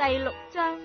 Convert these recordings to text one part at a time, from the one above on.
第6章。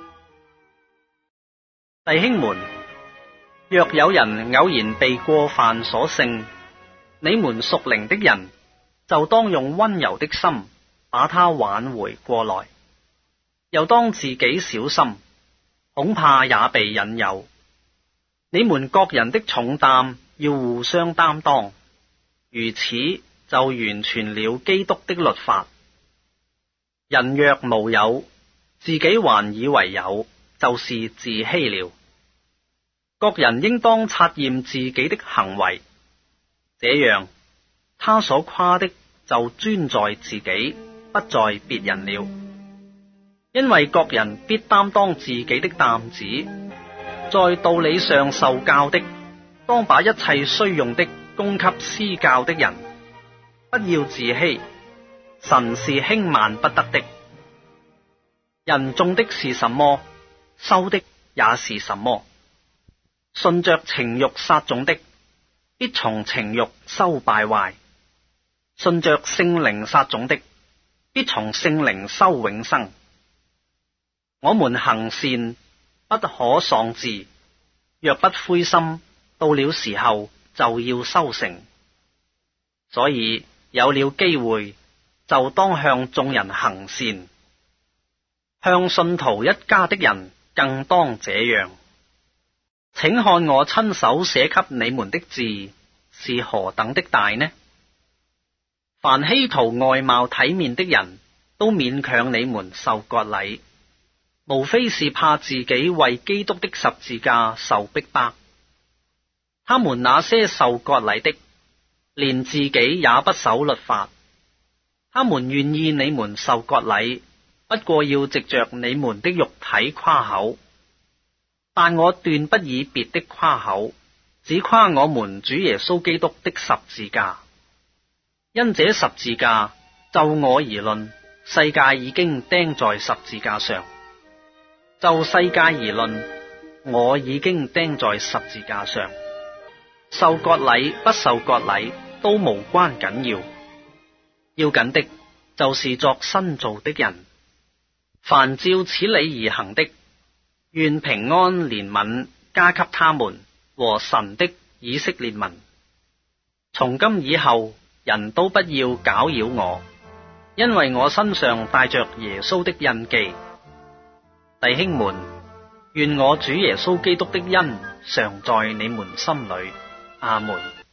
弟兄們，若有人偶然被過犯所勝，你們屬靈的人就當用溫柔的心把他挽回過來，又當自己小心，恐怕也被引誘。你們各人的重擔要互相擔當，如此就完全了基督的律法。人若無有，自己還以為有，就是自欺了。各人應當察驗自己的行為，這樣他所誇的就專在自己，不在別人了。因為各人必擔當自己的擔子，在道理上受教的，當把一切需用的供給施教的人，不要自欺，神是輕慢不得的。人種的是什麼，收的也是什麼。順着情慾撒種的，必從情慾收敗壞；順着聖靈撒種的，必從聖靈收永生。我們行善不可喪志，若不灰心，到了時候就要收成。所以有了機會，就當向眾人行善，向信徒一家的人更當這樣。請看我親手寫給你們的字是何等的大呢？凡希圖外貌體面的人都勉強你們受割禮，無非是怕自己為基督的十字架受逼迫。他們那些受割禮的，連自己也不守律法，他們願意你們受割禮，不過要藉着你們的肉體誇口。但我斷不以別的誇口，只誇我們主耶穌基督的十字架。因這十字架，就我而論，世界已經釘在十字架上；就世界而論，我已經釘在十字架上。受割禮不受割禮都無關緊要，要緊的就是作新造的人。凡照此理而行的，願平安憐憫加給他們和神的以色列民。從今以後，人都不要攪擾我，因為我身上帶着耶穌的印記。弟兄們，願我主耶穌基督的恩常在你們心裏。阿門。